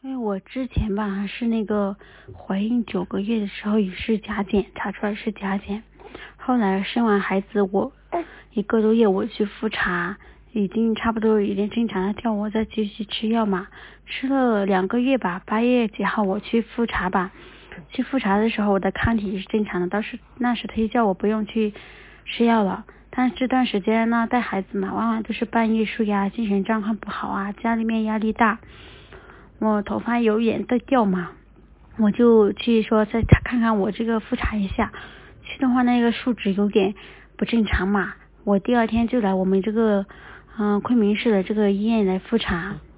因为我之前吧是那个怀孕9个月的时候也是甲减，查出来是甲减。后来生完孩子我1个多月我去复查，已经差不多有点正常了，叫我再继续吃药嘛。吃了2个月吧，8月几号我去复查吧。去复查的时候我的抗体是正常的，那时他就叫我不用去吃药了。但是这段时间呢，带孩子嘛，往往都是半夜睡呀，精神状况不好啊，家里面压力大，我头发有点掉嘛，我就去说再看看我这个复查一下。去的话那个数值有点不正常嘛，我第2天就来我们这个昆明市的这个医院来复查。